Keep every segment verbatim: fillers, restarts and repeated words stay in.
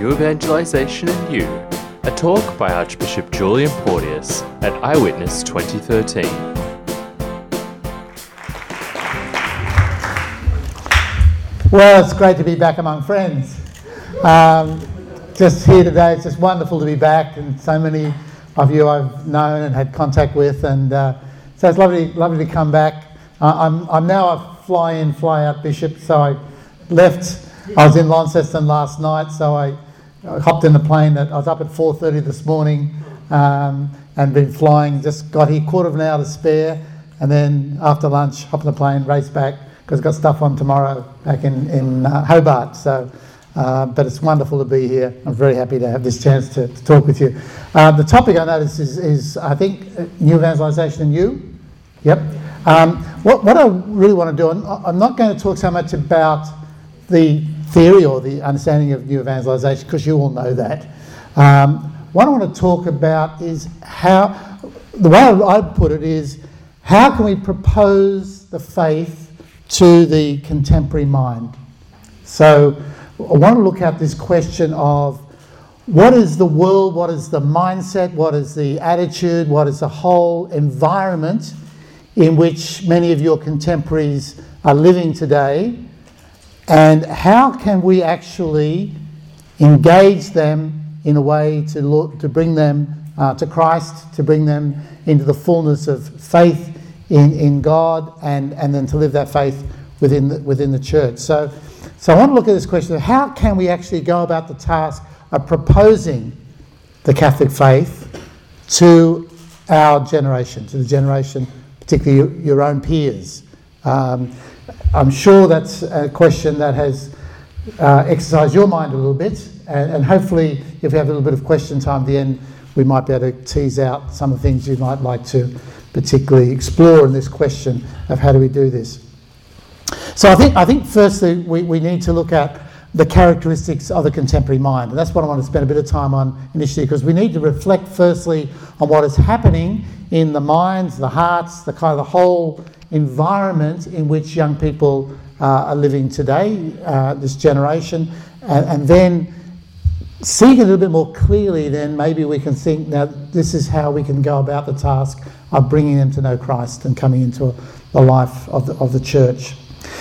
New Evangelization and You, a talk by Archbishop Julian Porteous at Eyewitness twenty thirteen. Well, it's great to be back among friends. Um, just here today, it's just wonderful to be back, and so many of you I've known and had contact with, and uh, so it's lovely, lovely to come back. Uh, I'm I'm now a fly-in, fly-out bishop, so I left. I was in Launceston last night, so I, I hopped in the plane. At, I was up at four thirty this morning um, and been flying. Just got here, quarter of an hour to spare, and then after lunch, hop in the plane, race back, because I've got stuff on tomorrow back in, in uh, Hobart. So, uh, but it's wonderful to be here. I'm very happy to have this chance to, to talk with you. Uh, the topic I noticed is, is I think, uh, New Evangelization and You. Yep. Um, what, what I really want to do, I'm, I'm not going to talk so much about the theory or the understanding of New Evangelization, because you all know that. Um, what I want to talk about is how, the way I put it is, how can we propose the faith to the contemporary mind? So I want to look at this question of what is the world, what is the mindset, what is the attitude, what is the whole environment in which many of your contemporaries are living today, and how can we actually engage them in a way to look, to bring them uh, to Christ, to bring them into the fullness of faith in, in God, and, and then to live that faith within the, within the church. So, so I want to look at this question of how can we actually go about the task of proposing the Catholic faith to our generation, to the generation, particularly your, your own peers. Um, I'm sure that's a question that has uh, exercised your mind a little bit, and, and hopefully if we have a little bit of question time at the end, we might be able to tease out some of the things you might like to particularly explore in this question of how do we do this. So I think I think firstly we, we need to look at the characteristics of the contemporary mind, and that's what I want to spend a bit of time on initially, because we need to reflect firstly on what is happening in the minds, the hearts, the kind of the whole environment in which young people uh, are living today, uh, this generation, and, and then seeing it a little bit more clearly, then maybe we can think, now this is how we can go about the task of bringing them to know Christ and coming into the life of the, of the church.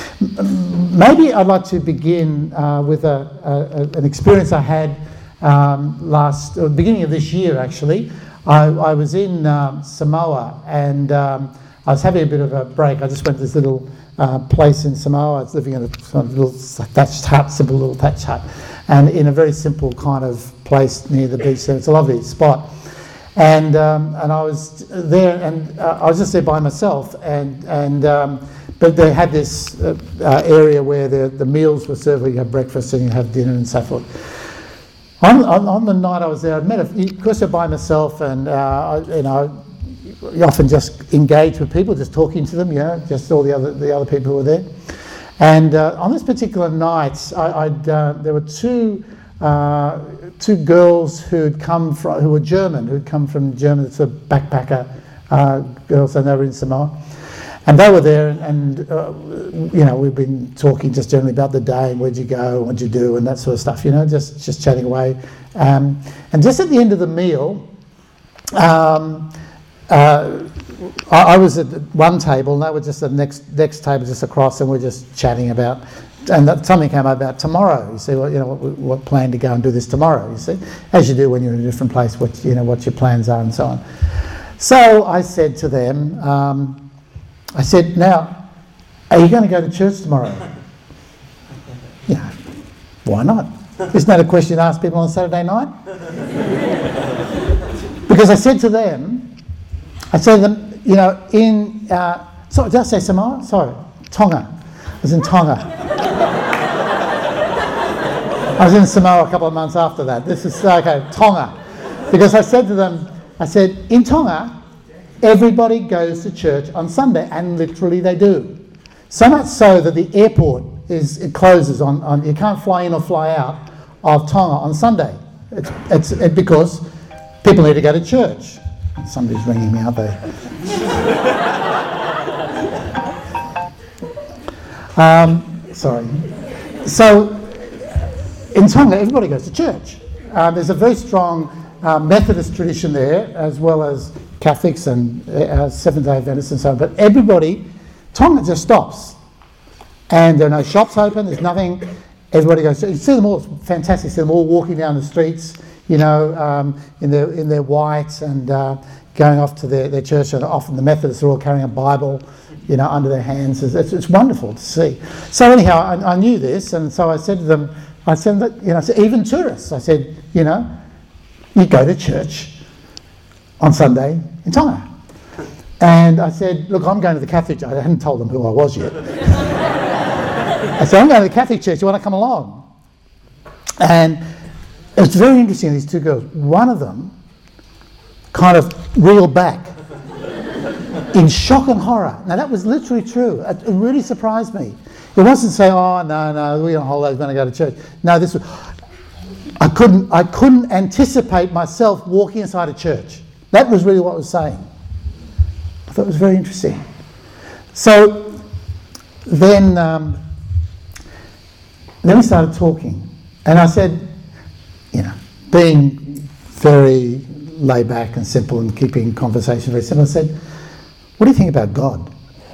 Maybe I'd like to begin uh, with a, a, an experience I had um, last, or beginning of this year actually. I, I was in um, Samoa, and um, I was having a bit of a break. I just went to this little uh, place in Samoa. I was living in a sort of little thatched hut, simple little thatched hut, and in a very simple kind of place near the beach there. It's a lovely spot. And um, and I was there, and uh, I was just there by myself, and and um, but they had this uh, uh, area where the, the meals were served, where you have breakfast and you have dinner and so forth. On, on, on the night I was there, I met, a, of course, I'm by myself, and uh, I, you know, you often just engage with people, just talking to them, you know, just all the other the other people who were there. And uh, on this particular night, I, I'd uh, there were two uh, two girls who'd come from, who were German, who'd come from Germany, sort of backpacker uh, girls, and they were in Samoa. And they were there, and, and uh, you know, we've been talking just generally about the day, and where'd you go, what'd you do, and that sort of stuff, you know, just, just chatting away. Um, and just at the end of the meal, um, uh, I, I was at one table, and they were just at the next, next table just across, and we're just chatting about, and that, something came up about tomorrow. You see, well, you know, what, what plan to go and do this tomorrow, you see, as you do when you're in a different place, what, you know, what your plans are and so on. So I said to them, um, I said, now, are you going to go to church tomorrow? Yeah, why not? Isn't that a question you ask people on Saturday night? Because I said to them, I said to them, you know, in, uh, sorry, did I say Samoa? Sorry, Tonga. I was in Tonga. I was in Samoa a couple of months after that. This is, okay, Tonga. Because I said to them, I said, in Tonga, everybody goes to church on Sunday, and literally they do. So much so that the airport is it closes on, on you can't fly in or fly out of Tonga on Sunday. It's it's it, because people need to go to church. Somebody's ringing me out there. um, sorry. So in Tonga, everybody goes to church. Uh, there's a very strong uh, Methodist tradition there, as well as Catholics and uh, Seventh-day Adventists and so on. But everybody, Tonga just stops. And there are no shops open, there's nothing. Everybody goes, you see them all, it's fantastic, you see them all walking down the streets, you know, um, in their in their whites and uh, going off to their, their church. And often the Methodists are all carrying a Bible, you know, under their hands. It's, it's, it's wonderful to see. So anyhow, I, I knew this, and so I said to them, I said, that, you know, I said, even tourists, I said, you know, you go to church on Sunday in Tonga. And I said, look, I'm going to the Catholic church. I hadn't told them who I was yet. I said, I'm going to the Catholic church, you want to come along? And it was very interesting, these two girls. One of them kind of reeled back in shock and horror. Now, that was literally true. It, it really surprised me. It wasn't saying, oh, no, no, we're on holidays, we're going to go to church. No, this was... I couldn't, I couldn't anticipate myself walking inside a church. That was really what I was saying. I thought it was very interesting. So then, um, then we started talking, and I said, you know, being very laid back and simple and keeping conversation very simple, I said, what do you think about God?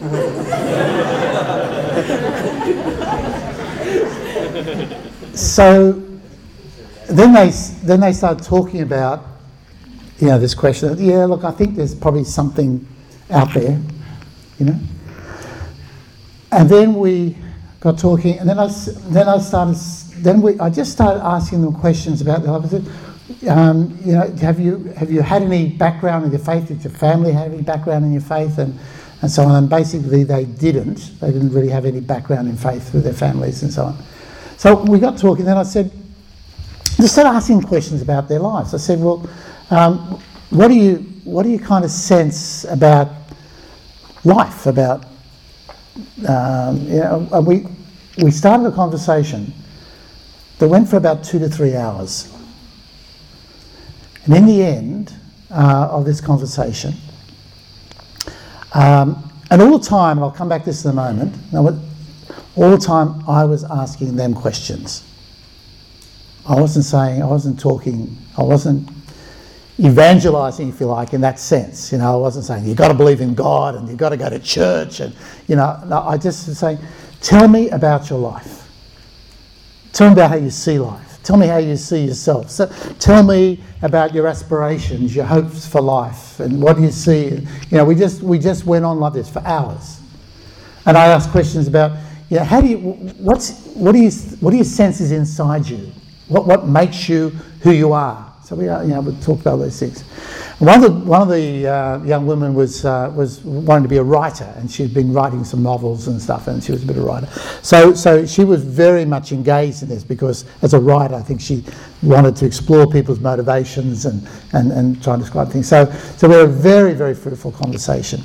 So then they then they started talking about, you know, this question. Yeah, look, I think there's probably something out there, you know. And then we got talking, and then I then I started then we I just started asking them questions about their life. I said, um, you know, have you have you had any background in your faith? Did your family have any background in your faith? And and so on. And basically, they didn't. They didn't really have any background in faith with their families and so on. So we got talking. Then I said, just started asking questions about their lives. I said, well, um, what do you what do you kind of sense about life? About um, you know, and we we started a conversation that went for about two to three hours. And in the end uh, of this conversation, um, and all the time, and I'll come back to this in a moment. All the time, I was asking them questions. I wasn't saying, I wasn't talking, I wasn't evangelizing, if you like, in that sense. You know, I wasn't saying, you've got to believe in God and you've got to go to church. And, you know, no, I just was saying, tell me about your life. Tell me about how you see life. Tell me how you see yourself. So, tell me about your aspirations, your hopes for life, and what do you see. You know, we just we just went on like this for hours. And I asked questions about, you know, how do you, what's, what do you, what do you sense is inside you? What what makes you who you are? So we, you know, we talked about those things. And one of the one of the uh, young women was uh, was wanting to be a writer, and she'd been writing some novels and stuff, and she was a bit of a writer. So so she was very much engaged in this because as a writer, I think she wanted to explore people's motivations and and, and try and describe things. So so we had a very very fruitful conversation.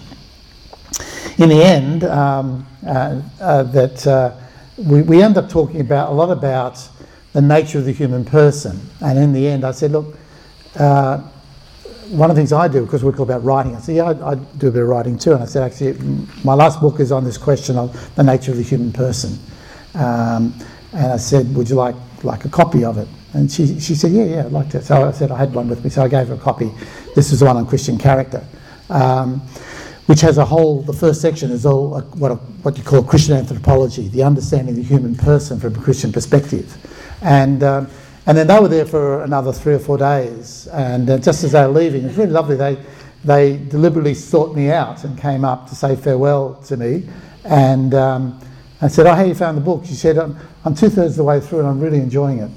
In the end, um, uh, uh, that uh, we we ended up talking about a lot about the nature of the human person. And in the end, I said, look, uh, one of the things I do, because we talk about writing, I said, yeah, I, I do a bit of writing too. And I said, actually, my last book is on this question of the nature of the human person. Um, and I said, would you like like a copy of it? And she she said, yeah, yeah, I'd like to. So I said, I had one with me, so I gave her a copy. This is the one on Christian character, um, which has a whole, the first section is all a, what, a, what you call Christian anthropology, the understanding of the human person from a Christian perspective. And um, and then they were there for another three or four days. And uh, just as they were leaving, it was really lovely. They they deliberately sought me out and came up to say farewell to me. And um, I said, "Oh, how you found the book?" She said, "I'm, I'm two thirds of the way through, and I'm really enjoying it."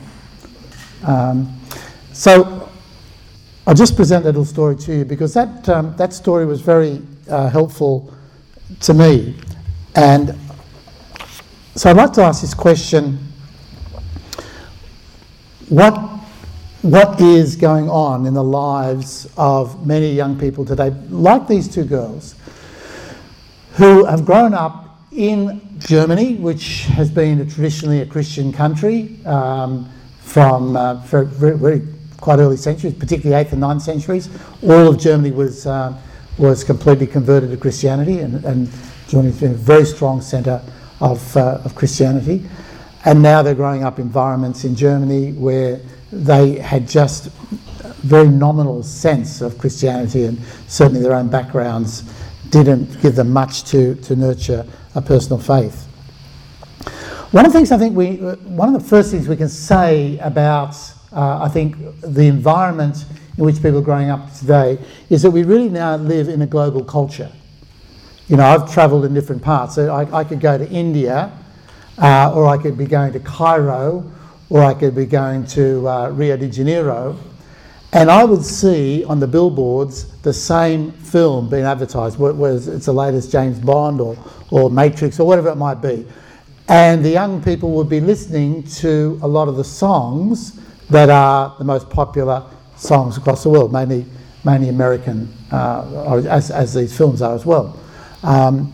Um, so I'll just present that little story to you because that um, that story was very uh, helpful to me. And so I'd like to ask this question. What what is going on in the lives of many young people today, like these two girls, who have grown up in Germany, which has been a, traditionally a Christian country um, from uh, very, very, very quite early centuries, particularly eighth and ninth centuries. All of Germany was uh, was completely converted to Christianity, and, and Germany's been a very strong centre of uh, of Christianity. and now they're growing up in environments in Germany where they had just very nominal sense of Christianity, and certainly their own backgrounds didn't give them much to, to nurture a personal faith. One of the things I think we, one of the first things we can say about, uh, I think, the environment in which people are growing up today is that we really now live in a global culture. You know, I've travelled in different parts. So I, I could go to India, uh, or I could be going to Cairo, or I could be going to uh, Rio de Janeiro, and I would see on the billboards the same film being advertised, whether it's the latest James Bond or, or Matrix or whatever it might be. And the young people would be listening to a lot of the songs that are the most popular songs across the world, mainly mainly American, uh, as, as these films are as well. Um,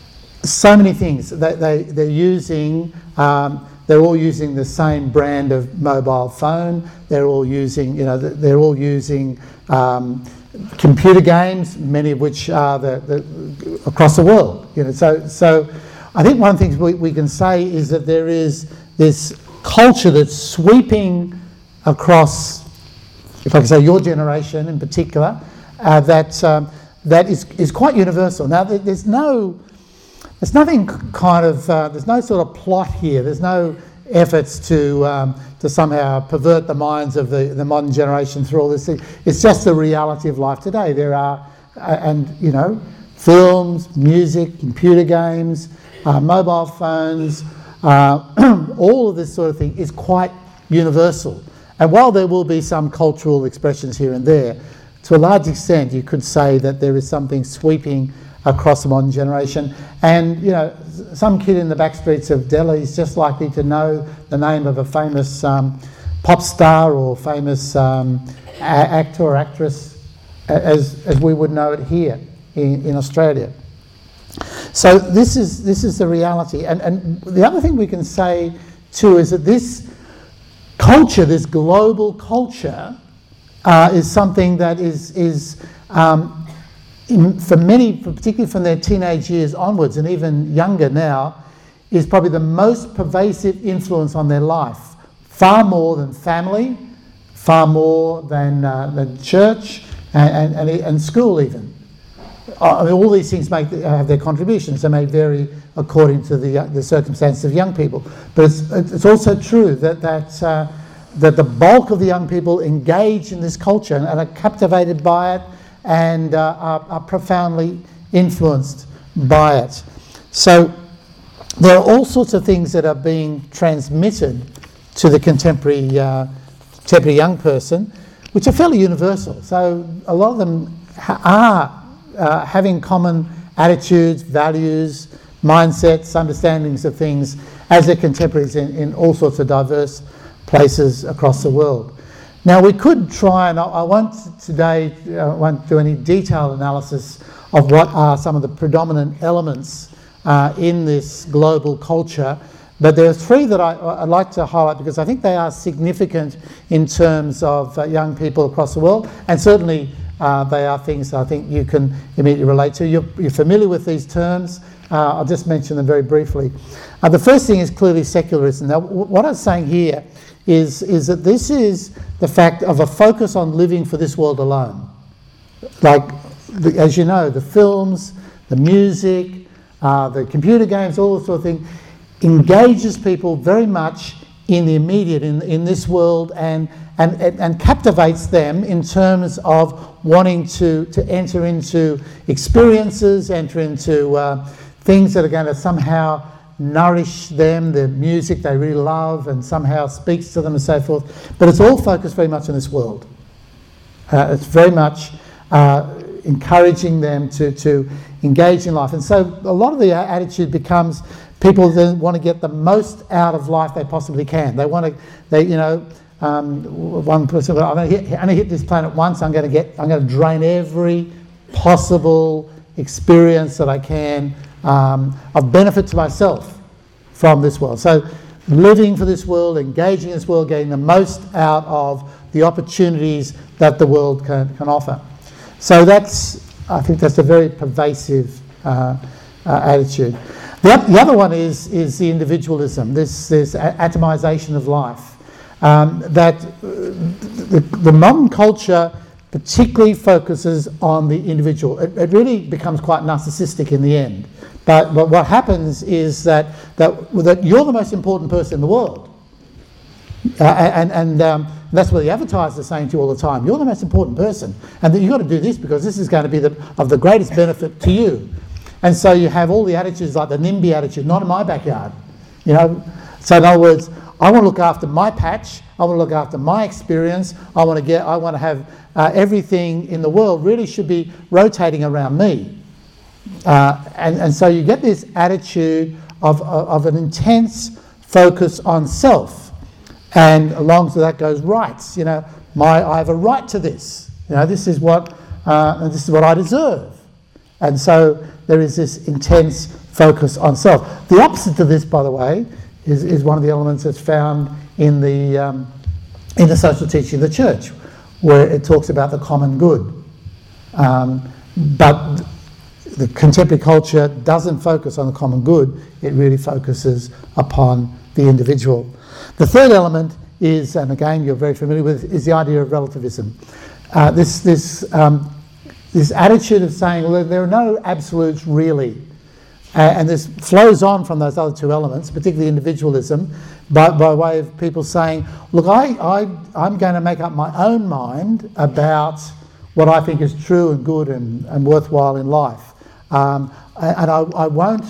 so many things. They, they, they're using... Um, They're all using the same brand of mobile phone. They're all using, you know, they're all using um, computer games, many of which are the, the, across the world. You know, so so I think one of the things we, we can say is that there is this culture that's sweeping across, if I can say your generation in particular, uh, that um, that is is quite universal. Now there's no. There's nothing kind of, uh, there's no sort of plot here. There's no efforts to um, to somehow pervert the minds of the, the modern generation through all this thing. It's just the reality of life today. There are, uh, and you know, films, music, computer games, uh, mobile phones, uh, all of this sort of thing is quite universal. And while there will be some cultural expressions here and there, to a large extent you could say that there is something sweeping across the modern generation. And you know, some kid in the back streets of Delhi is just likely to know the name of a famous um, pop star or famous um, a- actor or actress as, as we would know it here in, in Australia. So this is this is the reality. And, and the other thing we can say too is that this culture, this global culture, uh, is something that is is um, In, for many, particularly from their teenage years onwards and even younger now, is probably the most pervasive influence on their life, far more than family, far more than uh, than church and, and, and school even. I mean, all these things make have their contributions. They may vary according to the uh, the circumstances of young people, but it's it's also true that that uh, that the bulk of the young people engage in this culture and, and are captivated by it, and uh, are, are profoundly influenced by it. So there are all sorts of things that are being transmitted to the contemporary, uh, contemporary young person, which are fairly universal. So a lot of them ha- are uh, having common attitudes, values, mindsets, understandings of things as their contemporaries in, in all sorts of diverse places across the world. Now we could try, and I, I won't today, I uh, won't do any detailed analysis of what are some of the predominant elements uh, in this global culture, but there are three that I, I'd like to highlight because I think they are significant in terms of uh, young people across the world, and certainly uh, they are things that I think you can immediately relate to. You're, you're familiar with these terms. Uh, I'll just mention them very briefly. Uh, the first thing is clearly secularism. Now w- what I'm saying here is, is that this is the fact of a focus on living for this world alone. Like, the, as you know, the films, the music, uh, the computer games, all this sort of thing, engages people very much in the immediate, in, in this world, and, and, and, and captivates them in terms of wanting to, to enter into experiences, enter into uh, things that are going to somehow nourish them, the music they really love and somehow speaks to them and so forth. But it's all focused very much on this world. Uh, it's very much uh, encouraging them to, to engage in life. And so a lot of the attitude becomes people that want to get the most out of life they possibly can. They want to, they, you know, um, one person, I'm going to hit, I'm going to hit this planet once, I'm going to get, I'm going to drain every possible experience that I can Um, of benefit to myself from this world. So living for this world, engaging in this world, getting the most out of the opportunities that the world can, can offer. So that's, I think that's a very pervasive uh, uh, attitude. The, the other one is, is the individualism, this, this atomization of life. Um, that uh, the, the modern culture particularly focuses on the individual. It, it really becomes quite narcissistic in the end. But, but what happens is that, that, that you're the most important person in the world. Uh, and and um, that's what the advertisers are saying to you all the time. You're the most important person, and that you've got to do this because this is going to be the, of the greatest benefit to you. And so you have all the attitudes like the NIMBY attitude, not in my backyard. You know, so in other words, I want to look after my patch. I want to look after my experience. I want to get. I want to have uh, everything in the world really should be rotating around me. Uh, and and so you get this attitude of of, of an intense focus on self. And along to that goes rights. You know, my I have a right to this. You know, this is what uh, this is what I deserve. And so there is this intense focus on self. The opposite to this, by the way, is, is one of the elements that's found in the um, in the social teaching of the church, where it talks about the common good. Um, but the contemporary culture doesn't focus on the common good. It really focuses upon the individual. The third element is, and again you're very familiar with, is the idea of relativism. Uh, this this um, this attitude of saying, well, there are no absolutes really, uh, and this flows on from those other two elements, particularly individualism, by, by way of people saying, look, I, I I'm going to make up my own mind about what I think is true and good and, and worthwhile in life, um, and I, I won't.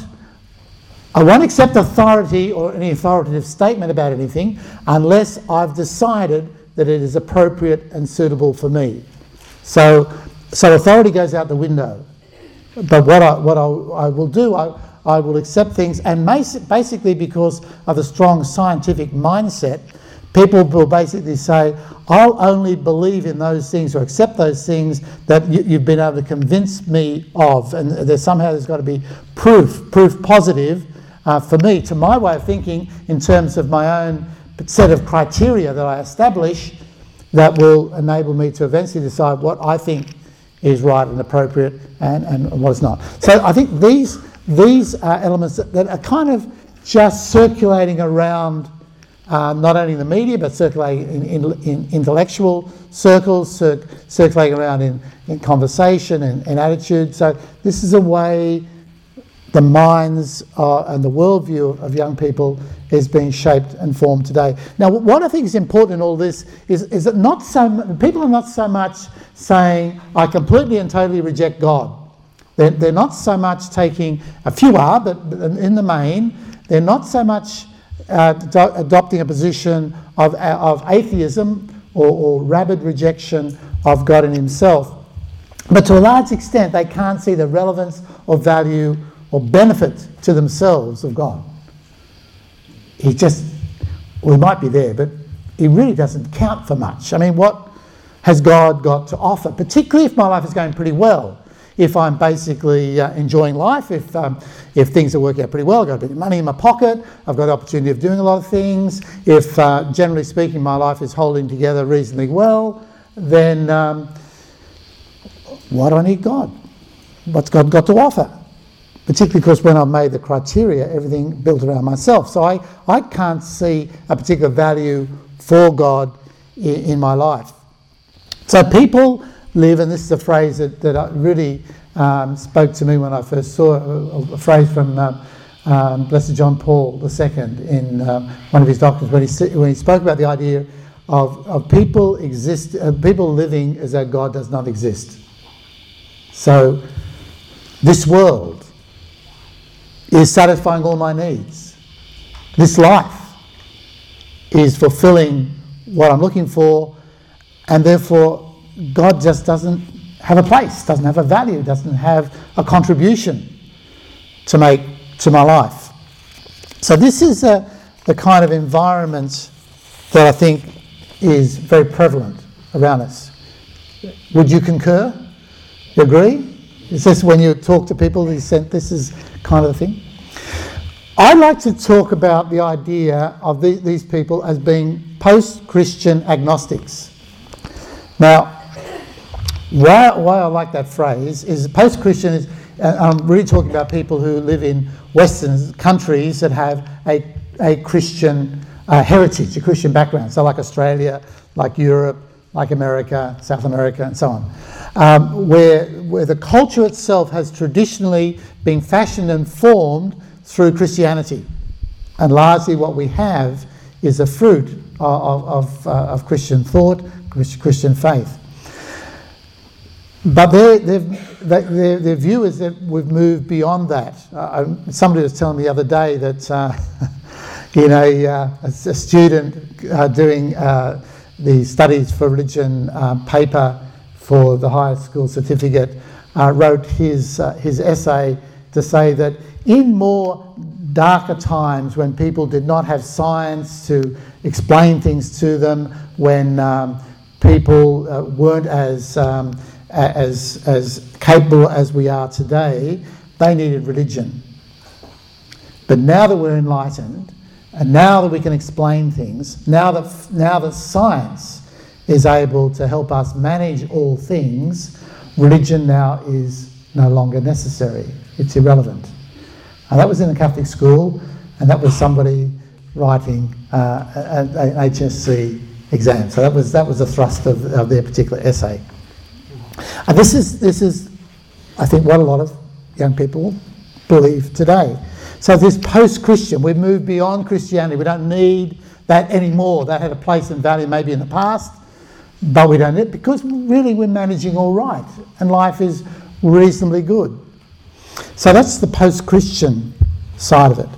I won't accept authority or any authoritative statement about anything unless I've decided that it is appropriate and suitable for me. So, so authority goes out the window. But what I what I, I will do, I, I will accept things, and basically because of the strong scientific mindset, people will basically say, I'll only believe in those things or accept those things that you, you've been able to convince me of, and there's somehow there's got to be proof, proof positive. Uh, for me, to my way of thinking, in terms of my own set of criteria that I establish, that will enable me to eventually decide what I think is right and appropriate and, and what is not. So I think these these are elements that, that are kind of just circulating around uh, not only in the media, but circulating in, in, in intellectual circles, cir- circulating around in, in conversation and, and attitude. So this is a way the minds uh, and the worldview of, of young people is being shaped and formed today. Now, what I think is important in all this is, is that not so m- people are not so much saying, I completely and totally reject God. They're, they're not so much taking, a few are, but in the main, they're not so much uh, do- adopting a position of, of atheism or, or rabid rejection of God in himself. But to a large extent, they can't see the relevance or value or benefit to themselves of God. He just, well, he might be there, but he really doesn't count for much. I mean, what has God got to offer? Particularly if my life is going pretty well. If I'm basically uh, enjoying life, if um, if things are working out pretty well, I've got a bit of money in my pocket, I've got the opportunity of doing a lot of things, if uh, generally speaking my life is holding together reasonably well, then um, why do I need God? What's God got to offer? Particularly because when I've made the criteria, everything built around myself. So I, I can't see a particular value for God in, in my life. So people live, and this is a phrase that, that really um, spoke to me when I first saw it, a, a phrase from uh, um, Blessed John Paul the Second in um, one of his doctrines, when he, when he spoke about the idea of, of people, exist, uh, people living as though God does not exist. So this world is satisfying all my needs. This life is fulfilling what I'm looking for, and therefore God just doesn't have a place, doesn't have a value, doesn't have a contribution to make to my life. So this is a, the kind of environment that I think is very prevalent around us. Would you concur? You agree? Is this when you talk to people, this is kind of the thing? I'd like to talk about the idea of the, these people as being post-Christian agnostics. Now, why, why I like that phrase is post-Christian is, and I'm really talking about people who live in Western countries that have a, a Christian uh, heritage, a Christian background. So like Australia, like Europe, like America, South America, and so on. Um, where, where the culture itself has traditionally been fashioned and formed through Christianity. And largely what we have is a fruit of, of, uh, of Christian thought, Christian faith. But their, their, their view is that we've moved beyond that. Uh, somebody was telling me the other day that uh, you know, uh, a, a student uh, doing uh, the studies for religion um, paper for the higher school certificate uh, wrote his, uh, his essay to say that in more darker times when people did not have science to explain things to them, when um, people uh, weren't as, um, as, as capable as we are today, they needed religion. But now that we're enlightened, and now that we can explain things, now that, now that science is able to help us manage all things, religion now is no longer necessary. It's irrelevant. And that was in a Catholic school, and that was somebody writing uh, an H S C exam. So that was that was the thrust of, of their particular essay. And this is this is, I think, what a lot of young people believe today. So this post-Christian, we've moved beyond Christianity. We don't need that anymore. That had a place and value maybe in the past, but we don't need it because really we're managing all right and life is reasonably good. So that's the post-Christian side of it.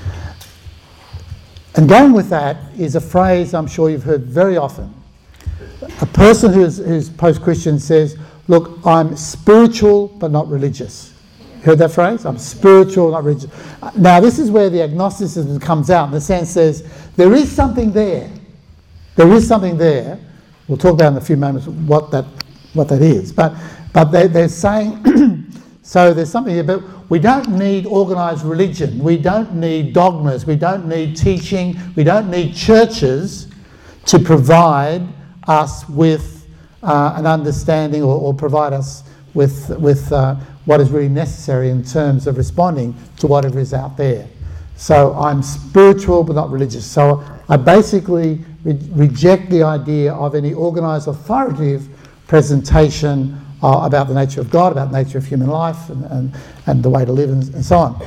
And going with that is a phrase I'm sure you've heard very often. A person who's, who's post-Christian says, look, I'm spiritual but not religious. Heard that phrase? I'm spiritual, not religious. Now this is where the agnosticism comes out in the sense there's, there is something there. There is something there. We'll talk about in a few moments what that what that is. But but they, they're saying, so there's something here, but we don't need organised religion. We don't need dogmas. We don't need teaching. We don't need churches to provide us with uh, an understanding or, or provide us with, with uh, what is really necessary in terms of responding to whatever is out there. So I'm spiritual but not religious. So I basically re- reject the idea of any organised authoritative presentation uh, about the nature of God, about the nature of human life and, and, and the way to live and, and so on.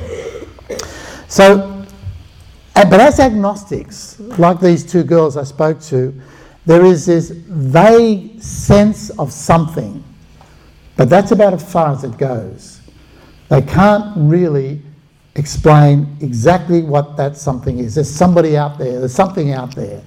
So, but as agnostics, like these two girls I spoke to, there is this vague sense of something, but that's about as far as it goes. They can't really explain exactly what that something is. There's somebody out there, there's something out there.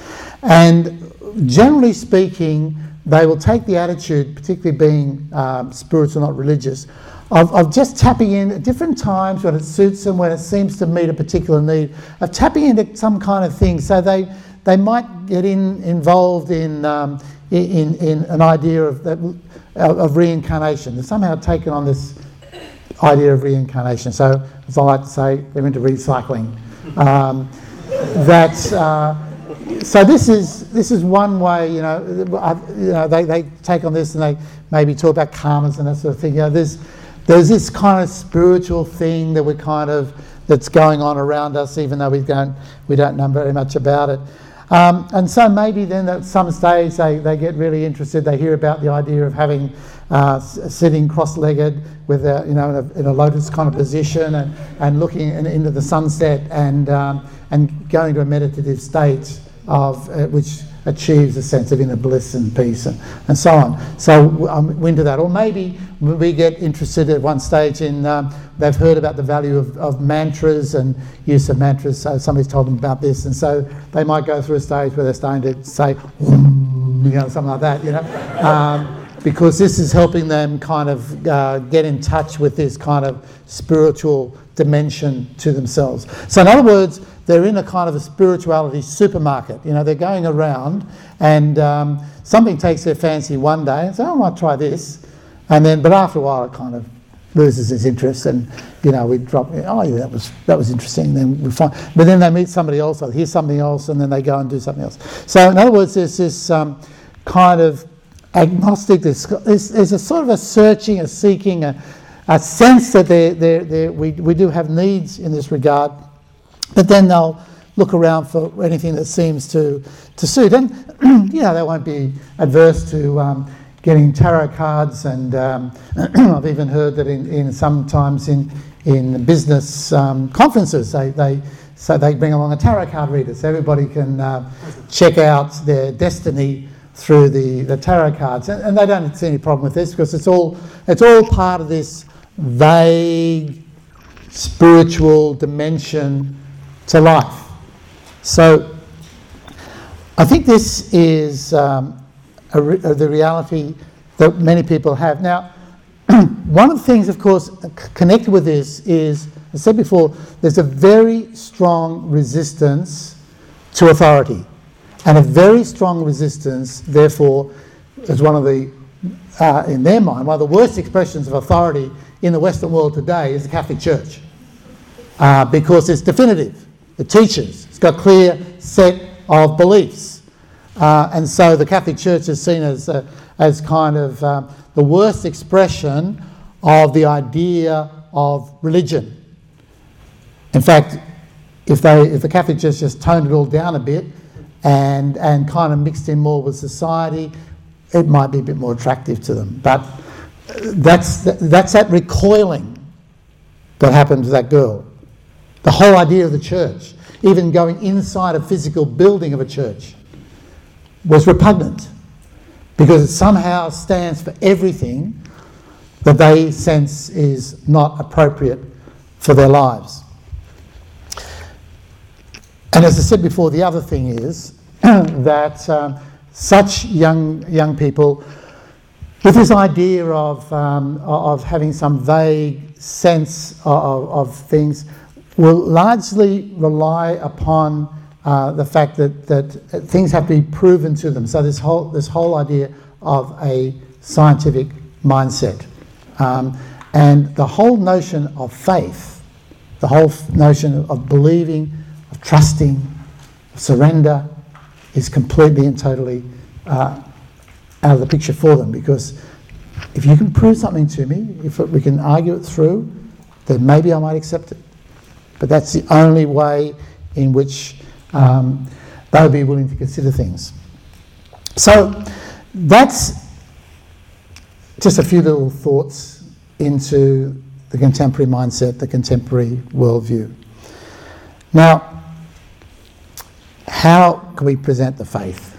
And generally speaking, they will take the attitude, particularly being um, spiritual, not religious, of, of just tapping in at different times when it suits them, when it seems to meet a particular need, of tapping into some kind of thing. So they, they might get in, involved in, um, in, in an idea of, that, of reincarnation. They've somehow taken on this idea of reincarnation. So, as I like to say, they're into recycling. Um, that uh, so this is this is one way. You know, I, you know, they, they take on this and they maybe talk about karmas and that sort of thing. You know, there's there's this kind of spiritual thing that we're kind of that's going on around us, even though we don't we don't know very much about it. Um, and so maybe then at some stage they, they get really interested. They hear about the idea of having uh, sitting cross-legged with a, you know in a, in a lotus kind of position and, and looking in, into the sunset and um, and going to a meditative state of uh, which achieves a sense of inner bliss and peace and, and so on. So um, we're into that. Or maybe we get interested at one stage in, um, they've heard about the value of, of mantras and use of mantras, so somebody's told them about this, and so they might go through a stage where they're starting to say, you know, something like that, you know, um, because this is helping them kind of uh, get in touch with this kind of spiritual dimension to themselves. So in other words, they're in a kind of a spirituality supermarket. You know, they're going around and um, something takes their fancy one day and say, oh, I might try this. And then, but after a while it kind of loses its interest and, you know, we drop, oh yeah, that was that was interesting. Then we find, but then they meet somebody else, or hear something else, and then they go and do something else. So in other words, there's this um, kind of agnostic, there's, there's, there's a sort of a searching, a seeking, a, a sense that they're, they're, they're, we, we do have needs in this regard, but then they'll look around for anything that seems to, to suit. And, you know, they won't be adverse to um, getting tarot cards, and um, I've even heard that in, in sometimes in, in business um, conferences, they, they so they bring along a tarot card reader so everybody can uh, check out their destiny through the, the tarot cards. And, and they don't see any problem with this, because it's all, it's all part of this vague spiritual dimension to life. So I think this is um, a re- uh, the reality that many people have. Now, one of the things, of course, connected with this is, as I said before, there's a very strong resistance to authority. And a very strong resistance, therefore, is one of the, uh, in their mind, one of the worst expressions of authority in the Western world today is the Catholic Church. Uh, because it's definitive. It teaches. It's got a clear set of beliefs. Uh, and so the Catholic Church is seen as, uh, as kind of uh, the worst expression of the idea of religion. In fact, if they, if the Catholic Church just toned it all down a bit and, and kind of mixed in more with society, it might be a bit more attractive to them. But that's, that's that recoiling that happened to that girl. The whole idea of the church, even going inside a physical building of a church, was repugnant, because it somehow stands for everything that they sense is not appropriate for their lives. And as I said before, the other thing is that um, such young young people, with this idea of um, of having some vague sense of, of things, will largely rely upon uh, the fact that, that things have to be proven to them. So this whole this whole idea of a scientific mindset, um, and the whole notion of faith, the whole f- notion of believing, of trusting, of surrender, is completely and totally uh, out of the picture for them. Because if you can prove something to me, if we can argue it through, then maybe I might accept it. But that's the only way in which um, they would be willing to consider things. So that's just a few little thoughts into the contemporary mindset, the contemporary worldview. Now, how can we present the faith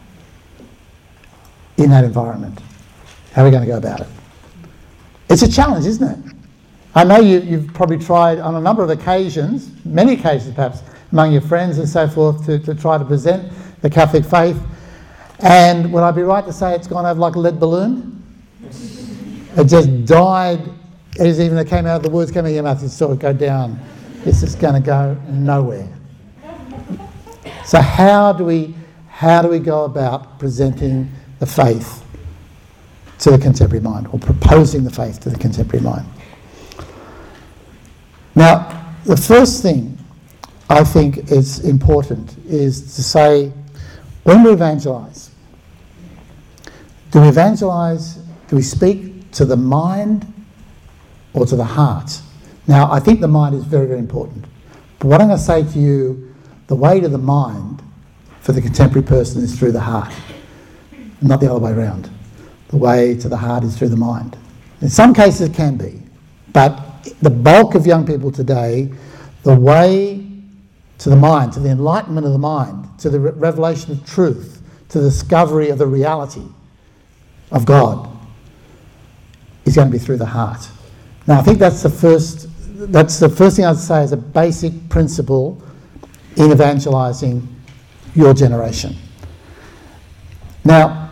in that environment? How are we going to go about it? It's a challenge, isn't it? I know you, you've probably tried on a number of occasions, many occasions perhaps, among your friends and so forth, to, to try to present the Catholic faith. And would I be right to say it's gone over like a lead balloon? It just died, as even it came out, the words came out of your mouth, you saw it go down. This is going to go nowhere. So how do we, how do we go about presenting the faith to the contemporary mind, or proposing the faith to the contemporary mind? Now, the first thing I think is important is to say, when we evangelise, do we evangelise, do we speak to the mind or to the heart? Now, I think the mind is very, very important. But what I'm going to say to you, the way to the mind for the contemporary person is through the heart, not the other way around. The way to the heart is through the mind. In some cases it can be, but the bulk of young people today, the way to the mind, to the enlightenment of the mind, to the re- revelation of truth, to the discovery of the reality of God, is going to be through the heart. Now, I think that's the first. That's the first thing I'd say is a basic principle in evangelising your generation. Now,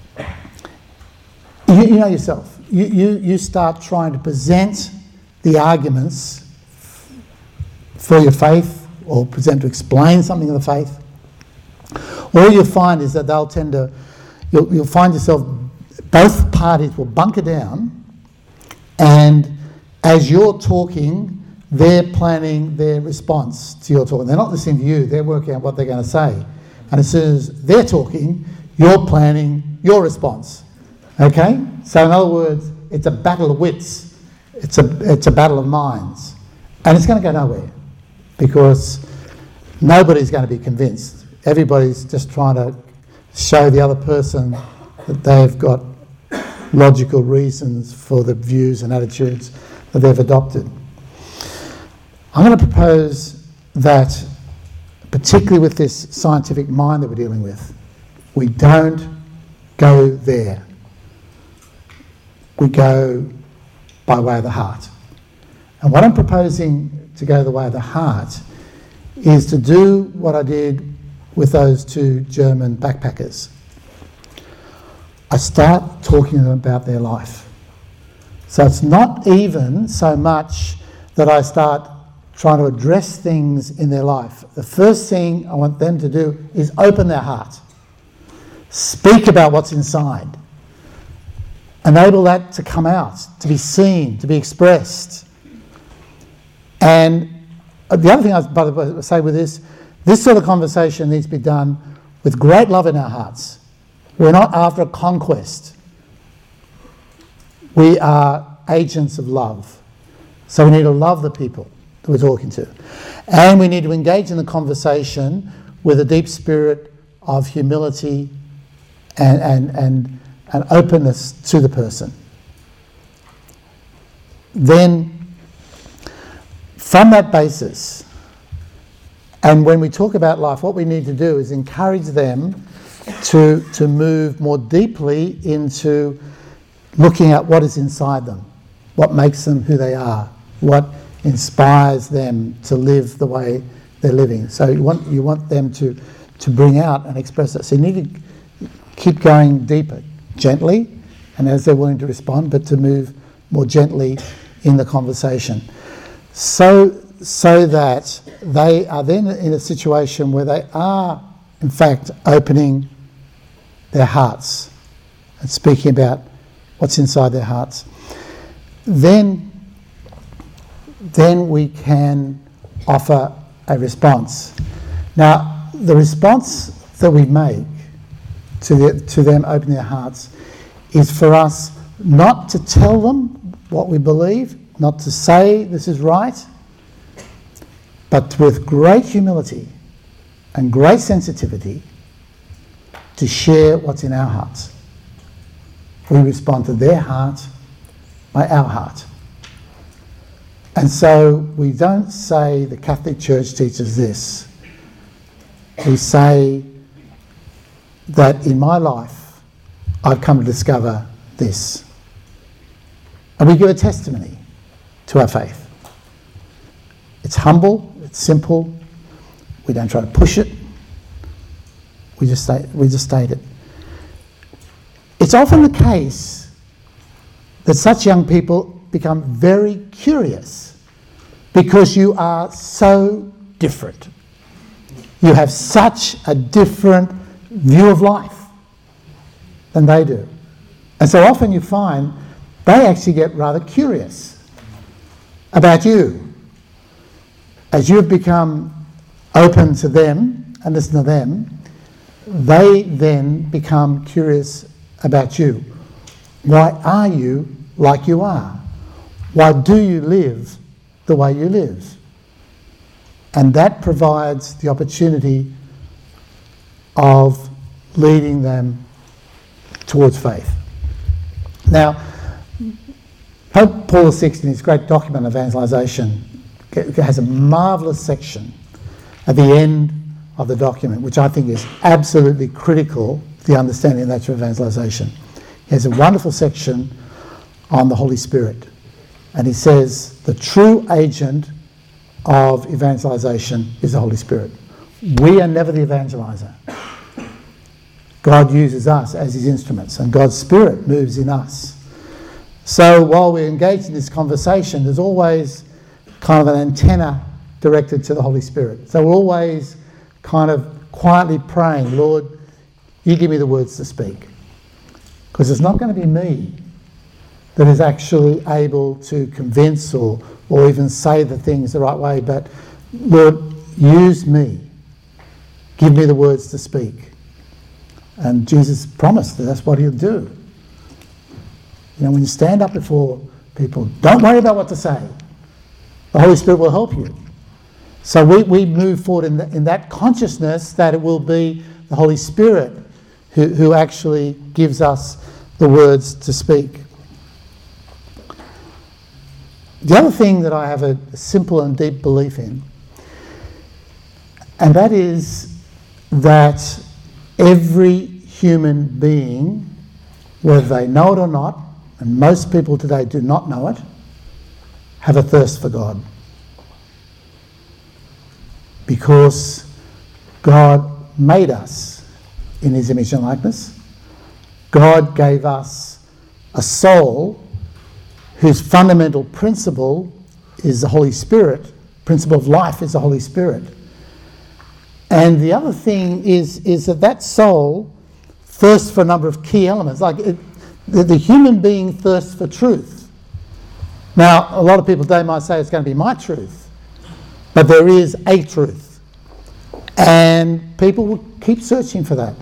you, you know yourself. You, you you start trying to present the arguments for your faith, or present to explain something of the faith. All you'll find is that they'll tend to, you'll, you'll find yourself, both parties will bunker down, and as you're talking, they're planning their response to your talking. They're not listening to you, they're working out what they're going to say. And as soon as they're talking, you're planning your response. Okay? So in other words, it's a battle of wits It's a, it's a battle of minds. And it's going to go nowhere because nobody's going to be convinced. Everybody's just trying to show the other person that they've got logical reasons for the views and attitudes that they've adopted. I'm going to propose that, particularly with this scientific mind that we're dealing with, we don't go there. We go by way of the heart. And what I'm proposing to go the way of the heart is to do what I did with those two German backpackers. I start talking to them about their life. So it's not even so much that I start trying to address things in their life. The first thing I want them to do is open their heart. Speak about what's inside. Enable that to come out, to be seen, to be expressed. And the other thing I was about to say with this, this sort of conversation needs to be done with great love in our hearts. We're not after a conquest. We are agents of love. So we need to love the people that we're talking to. And we need to engage in the conversation with a deep spirit of humility and, and, and, and openness to the person. Then, from that basis, and when we talk about life, what we need to do is encourage them to, to move more deeply into looking at what is inside them, what makes them who they are, what inspires them to live the way they're living. So you want you want them to, to bring out and express it. So you need to keep going deeper, gently, and as they're willing to respond, but to move more gently in the conversation. So, so that they are then in a situation where they are, in fact, opening their hearts and speaking about what's inside their hearts. Then, then we can offer a response. Now, the response that we make to, the, to them opening their hearts is for us not to tell them what we believe, not to say this is right, but with great humility and great sensitivity to share what's in our hearts. We respond to their heart by our heart. And so we don't say the Catholic Church teaches this. We say that in my life I've come to discover this. And we give a testimony to our faith. It's humble, it's simple, we don't try to push it, we just state, we just state it. It's often the case that such young people become very curious because you are so different. You have such a different view of life than they do. And so often you find they actually get rather curious about you. As you've become open to them and listen to them, they then become curious about you. Why are you like you are? Why do you live the way you live? And that provides the opportunity of leading them towards faith. Now, Pope Paul the Sixth, in his great document, Evangelisation, has a marvellous section at the end of the document, which I think is absolutely critical to the understanding of the nature of evangelisation. He has a wonderful section on the Holy Spirit. And he says the true agent of evangelisation is the Holy Spirit. We are never the evangeliser. God uses us as his instruments, and God's Spirit moves in us. So while we're engaged in this conversation, there's always kind of an antenna directed to the Holy Spirit. So we're always kind of quietly praying, Lord, you give me the words to speak. Because it's not going to be me that is actually able to convince or, or even say the things the right way, but Lord, use me. Give me the words to speak. And Jesus promised that that's what he'll do. You know, when you stand up before people. Don't worry about what to say. The Holy Spirit will help you. So we, we move forward in, the, in that consciousness that it will be the Holy Spirit who, who actually gives us the words to speak. The other thing that I have a simple and deep belief in, and that is that every human being, whether they know it or not, and most people today do not know it, have a thirst for God. Because God made us in his image and likeness. God gave us a soul whose fundamental principle is the Holy Spirit. Principle of life is the Holy Spirit. And the other thing is, is that that soul thirsts for a number of key elements. Like it, the, the human being thirsts for truth. Now, a lot of people today might say it's going to be my truth, but there is a truth. And people will keep searching for that.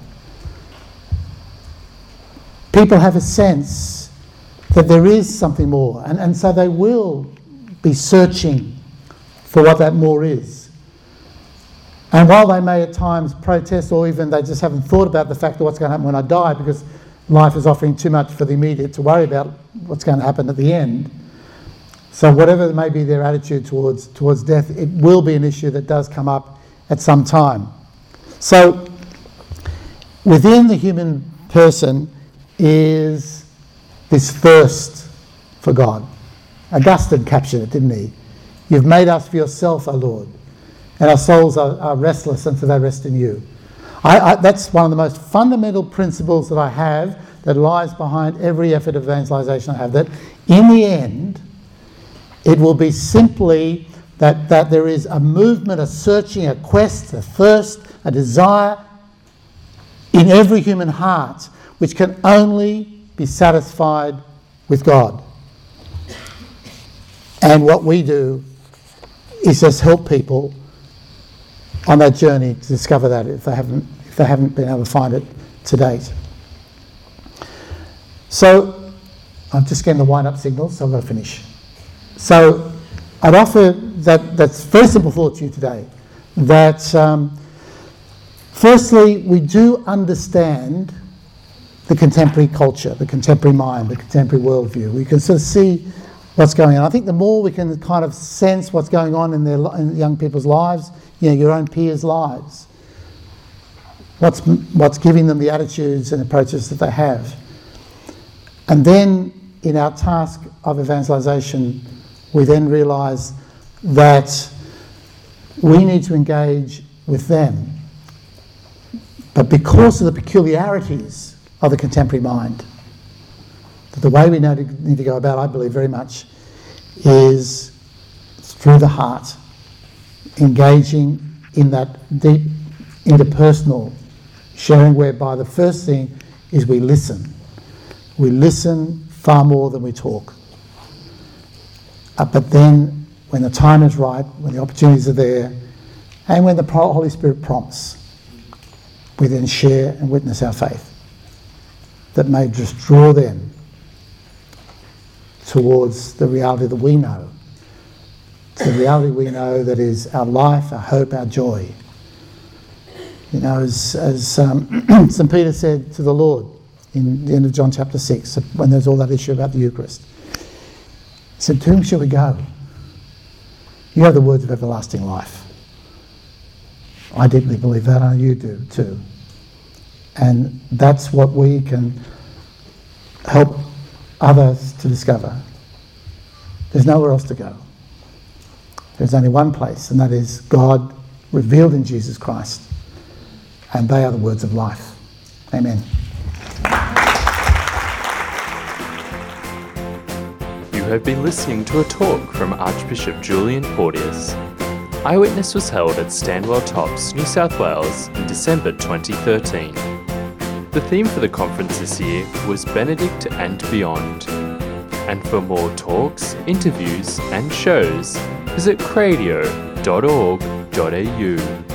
People have a sense that there is something more, and, and so they will be searching for what that more is. And while they may at times protest, or even they just haven't thought about the fact of what's going to happen when I die, because life is offering too much for the immediate to worry about what's going to happen at the end. So whatever may be their attitude towards towards death, it will be an issue that does come up at some time. So within the human person is this thirst for God. Augustine captured it, didn't he? You've made us for yourself, O Lord, and our souls are, are restless until they rest in you. I, I, that's one of the most fundamental principles that I have that lies behind every effort of evangelization I have, that in the end, it will be simply that, that there is a movement, a searching, a quest, a thirst, a desire in every human heart, which can only be satisfied with God. And what we do is just help people on that journey to discover that if they haven't, if they haven't been able to find it to date. So I'm just getting the wind-up signal, so I've got to finish. So I'd offer that that's very simple thought to you today, that um, firstly, we do understand the contemporary culture, the contemporary mind, the contemporary worldview. We can sort of see what's going on. I think the more we can kind of sense what's going on in their in young people's lives, you know, your own peers' lives, what's what's giving them the attitudes and approaches that they have. And then in our task of evangelization, we then realise that we need to engage with them. But because of the peculiarities of the contemporary mind, the way we need to go about, I believe very much, is through the heart, engaging in that deep interpersonal sharing, whereby the first thing is we listen. We listen far more than we talk. Uh, but then, when the time is right, when the opportunities are there, and when the Holy Spirit prompts, we then share and witness our faith that may just draw them towards the reality that we know, to the reality we know that is our life, our hope, our joy. You know, as, as um, Saint Peter said to the Lord in the end of John chapter six, when there's all that issue about the Eucharist, he said, to whom shall we go? You have the words of everlasting life. I deeply believe that, and you do too. And that's what we can help others to discover. There's nowhere else to go. There's only one place, and that is God revealed in Jesus Christ. And they are the words of life. Amen. You have been listening to a talk from Archbishop Julian Porteous. Eyewitness was held at Stanwell Tops, New South Wales in December twenty thirteen. The theme for the conference this year was Benedict and Beyond. And for more talks, interviews and shows, visit cradio dot org dot a u.